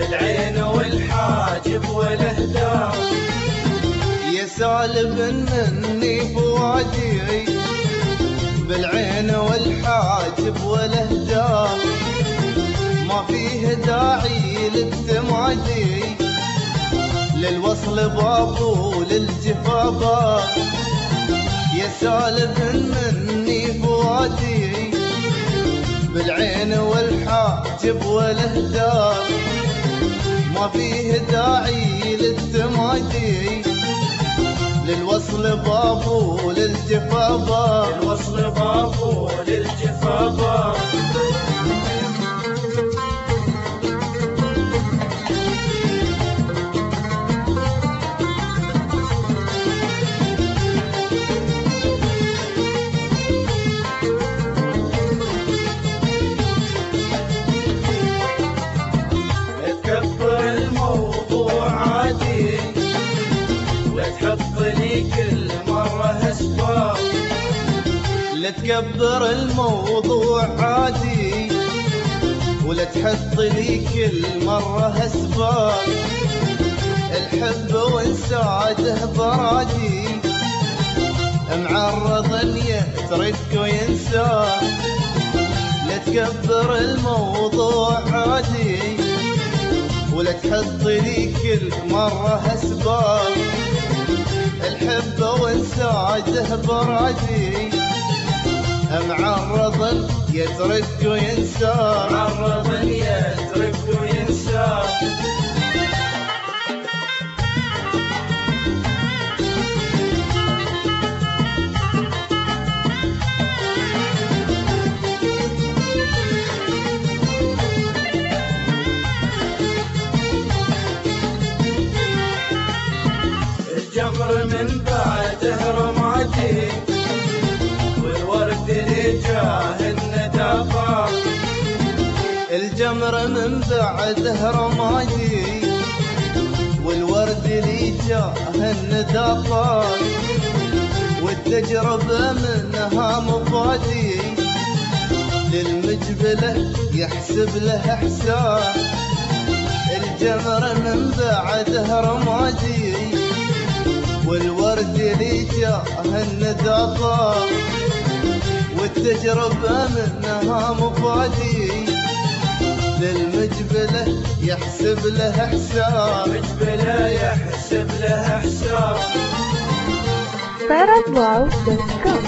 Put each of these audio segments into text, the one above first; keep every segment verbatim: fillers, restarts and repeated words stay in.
بالعين والحاجب والاهداف. يا سالب مني فؤادي بالعين والحاجب والاهداف، ما فيه داعي للتمادي للوصل باب وللجفا باب. يا سالب مني فؤادي بالعين والحاجب والاهداف، ما فيه داعي للتمادي للوصل باب وللجفا باب. الوصل باب وللجفا باب. تكبر الموضوع عادي وتحط لي كل مرة اسباب. لا تكبر الموضوع عادي ولا تحط لي كل مرة اسباب. الحب وانساده برادي معرض ان يترك وينساه. لا تكبر الموضوع عادي ولا تحط لي كل مرة اسباب. الحب وانساده برادي معرض يترك وينساه. معرض يترك وينساه. الجمر من بعده رمادي والورد اللي جاه الندافة. الجمر من بعده رمادي والورد اللي جاه الندافات، والتجربة منها مفادي للمجبله يحسب له حساب. الجمر من بعده رمادي والورد اللي جاه النظافة، والتجربة منها مفادي للمجبله يحسب له حساب. مجبله يحسب له حساب. طرب واو دوت كوم.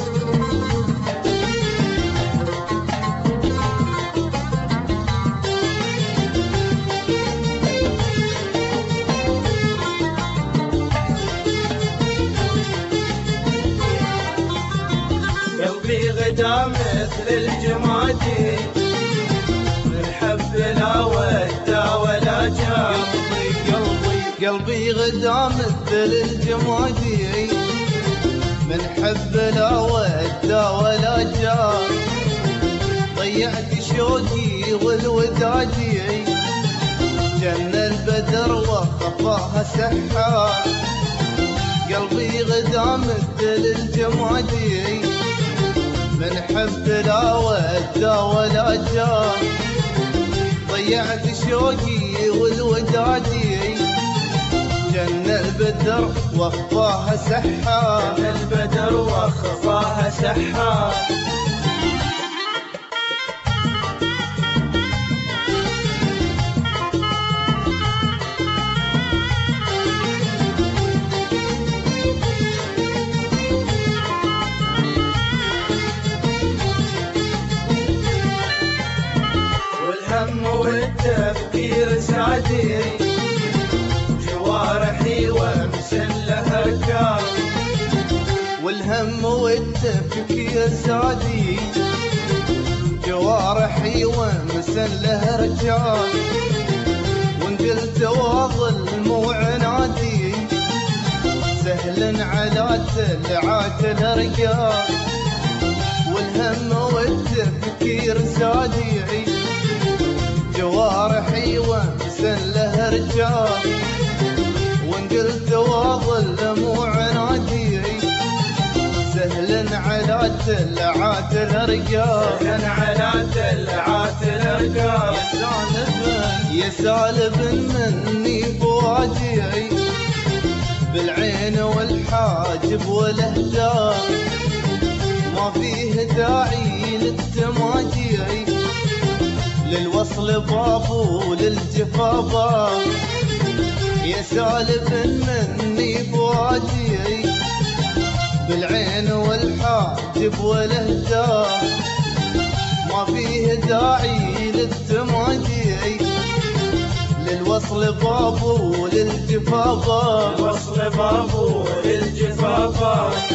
قلبي غدا مثل الجمادي من حب لا ودا ولا جاب. قلبي قلبي غدا مثل الجمادي من حب لا ودا ولا جاب. ضيعت شوقي والودادي جن البدر وخفاها سحاب. قلبي غدا مثل الجمادي من حب لا ودا ولا جاب. ضيعت شوقي والودادي جن البدر واخفاها سحاب. جن البدر واخفاها سحاب. والهم والتفكير سعدي جوارحي ومسلها ركاب. والهم والتفكير زادي جوارحي ومسله رجال. وان قلت واظل مو عنادي سهل على تلعات الرجال. والهم والتفكير زادي جوارحي ومسله رجال. وان قلت واظل مو عنادي سهل على تلعات الرقاب سكن على تلعات الرقاب يا سالب مني بوادي بالعين والحاجب والاهداف ما فيه داعي للتمادي للوصل باب وللجفا باب يا سالب مني بوادي بالعين والحاجب والاهداف ما فيه داعي للتمادي للوصل باب وللجفا باب الوصل باب وللجفا باب